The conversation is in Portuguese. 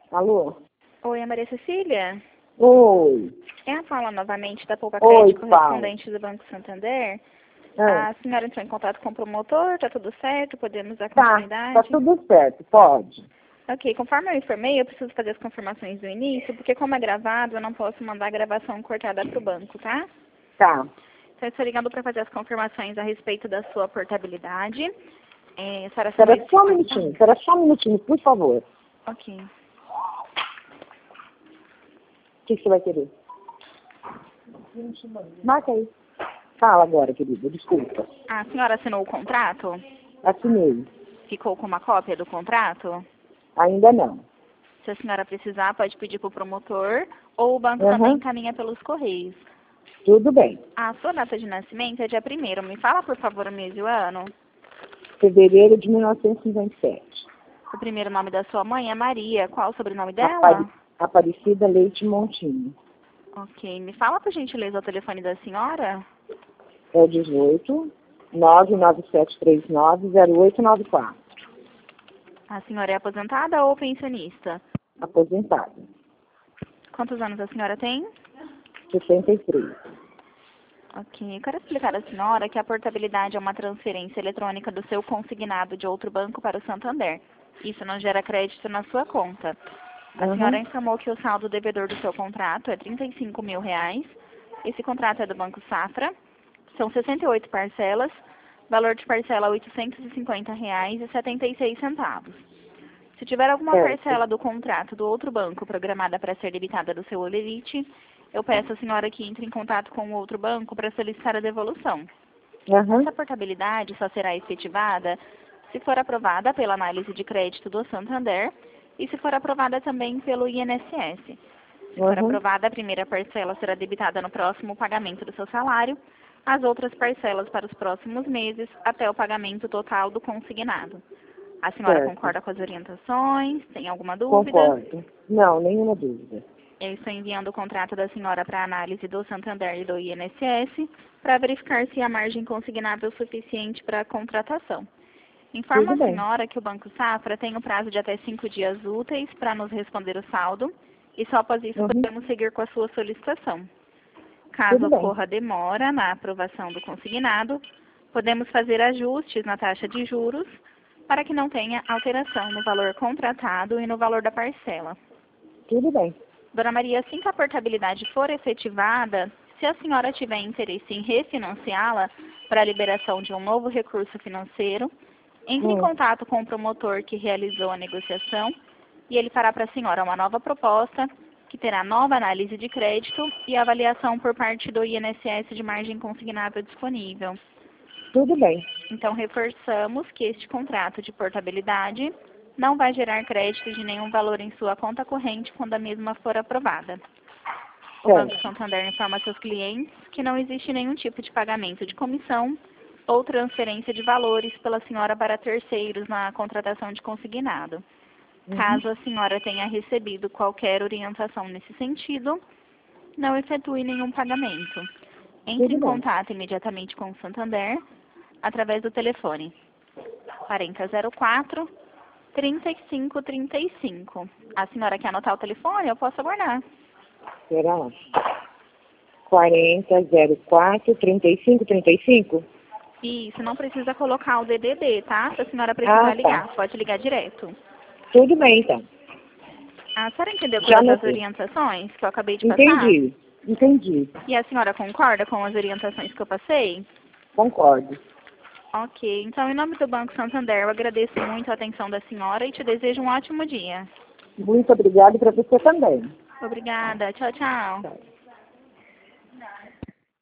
Alô? Oi, é Maria Cecília? Oi. É a Paula novamente da Poupa Oi, Crédito, Paula. correspondente do Banco Santander. Ah, A senhora entrou em contato com o promotor, tá tudo certo? Podemos dar tá continuidade? tudo certo, pode. Ok, conforme eu informei, eu preciso fazer as confirmações do início, porque como é gravado, eu não posso mandar a gravação cortada para o banco, tá? Tá. Então, eu estou ligando para fazer as confirmações a respeito da sua portabilidade. A senhora Espera assinou só um minutinho, por favor. Ok. O que você vai querer? Marca aí. Fala agora, querida, desculpa. A senhora assinou o contrato? Assinei. Ficou com uma cópia do contrato? Ainda não. Se a senhora precisar, pode pedir para o promotor ou o banco também Aham, encaminha pelos correios. tudo bem. A sua data de nascimento é dia 1º. Me fala, por favor, o mês e o ano. Fevereiro de 1957. O primeiro nome da sua mãe é Maria. Qual o sobrenome Apare- dela? Aparecida Leite Montinho. Ok. Me fala, por gentileza, o telefone da senhora. É o 18 997390894. A senhora é aposentada ou pensionista? Aposentada. Quantos anos a senhora tem? 63. Ok. Eu quero explicar à senhora que a portabilidade é uma transferência eletrônica do seu consignado de outro banco para o Santander. Isso não gera crédito na sua conta. A senhora informou que o saldo devedor do seu contrato é R$35 mil. Esse contrato é do Banco Safra. São 68 parcelas. Valor de parcela R$ 850,76. Se tiver alguma Certo. parcela do contrato do outro banco programada para ser debitada do seu Olerite, eu peço à senhora que entre em contato com o outro banco para solicitar a devolução. Aham. Essa portabilidade só será efetivada se for aprovada pela análise de crédito do Santander e se for aprovada também pelo INSS. Se for aprovada, a primeira parcela será debitada no próximo pagamento do seu salário, as outras parcelas para os próximos meses, até o pagamento total do consignado. A senhora Certo. concorda com as orientações? Tem alguma dúvida? Concordo. Não, nenhuma dúvida. Eu estou enviando o contrato da senhora para análise do Santander e do INSS para verificar se a margem consignável é suficiente para a contratação. Informa Tudo a bem. senhora que o Banco Safra tem o prazo de até 5 dias úteis para nos responder o saldo e só após isso podemos seguir com a sua solicitação. Caso Tudo bem. ocorra demora na aprovação do consignado, podemos fazer ajustes na taxa de juros para que não tenha alteração no valor contratado e no valor da parcela. Tudo bem. Dona Maria, assim que a portabilidade for efetivada, se a senhora tiver interesse em refinanciá-la para a liberação de um novo recurso financeiro, entre em contato com o promotor que realizou a negociação e ele fará para a senhora uma nova proposta, que terá nova análise de crédito e avaliação por parte do INSS de margem consignável disponível. Tudo bem. Então, reforçamos que este contrato de portabilidade não vai gerar crédito de nenhum valor em sua conta corrente quando a mesma for aprovada. O Banco Santander informa seus clientes que não existe nenhum tipo de pagamento de comissão ou transferência de valores pela senhora para terceiros na contratação de consignado. Caso a senhora tenha recebido qualquer orientação nesse sentido, não efetue nenhum pagamento. Entre em contato imediatamente com o Santander através do telefone 4004 3535. A senhora quer anotar o telefone? Eu posso aguardar. Espera lá. 4004-3535? Isso, não precisa colocar o DDD, tá? Se a senhora precisar ligar, pode ligar direto. Tudo bem, então. A senhora entendeu Já todas as anotei. orientações que eu acabei de passar? Entendi. E a senhora concorda com as orientações que eu passei? Concordo. Ok, então em nome do Banco Santander, eu agradeço muito a atenção da senhora e te desejo um ótimo dia. Muito obrigada para você também. Obrigada, tchau, tchau. Tchau.